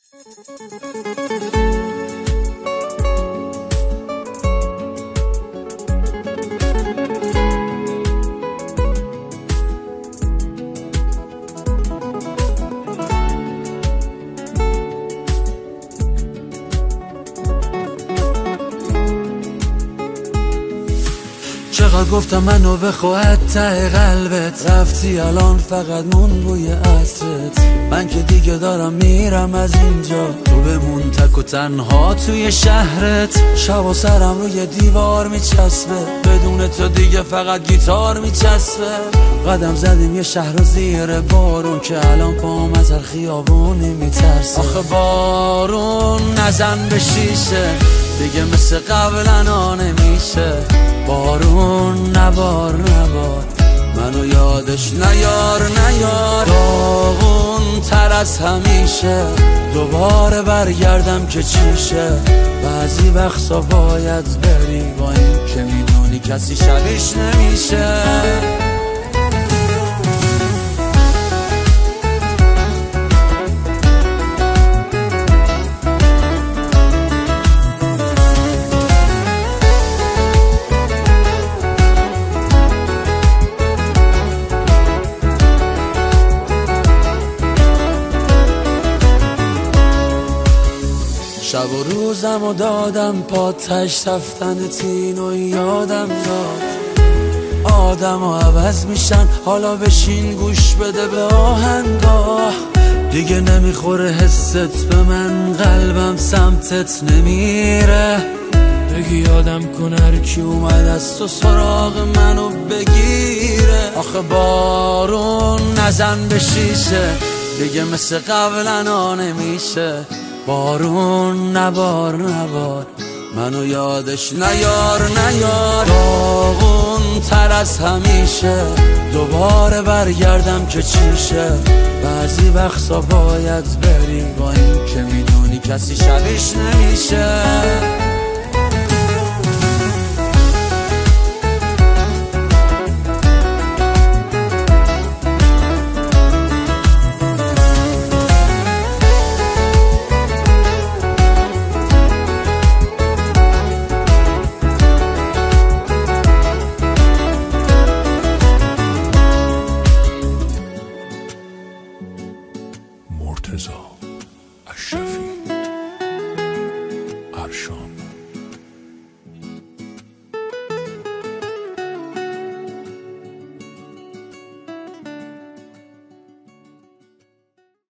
چقدر گفتم منو بخواهد ته قلبت، رفتی الان فقط مون بوی عطرت. من که دیگه دارم میرم از اینجا، تو بمون تک و تنها توی شهرت. شب و سرم روی دیوار میچسبه، بدون تو دیگه فقط گیتار میچسبه. قدم زدیم یه شهر زیر بارون، که الان پام از هر خیابونی میترسه. آخه بارون نزن به شیشه، دیگه مثل قبلا نمیشه. بارون نبار نبار، منو یادش نیار نیار. داغون تر از همیشه، دوباره برگردم که چیشه. بعضی وقتا باید بری، با این که میدونی کسی شبیش نمیشه. شب و روزم و دادم پاتش، رفتن تینو یادم داد. آدم و عوض میشن، حالا بشین گوش بده به آهنگاه. دیگه نمیخوره حست به من، قلبم سمتت نمیره. بگی یادم کن هر کی اومد از تو سراغ منو بگیره. آخه بارون نزن به شیشه، دیگه مثل قبلا نمیشه. بارون نبار نبار، منو یادش نیار نیار. داغون تر از همیشه، دوباره برگردم که چیشه. بعضی وقتا باید بری، با این که میدونی کسی شبیش نمیشه. مرتضی اشرفی.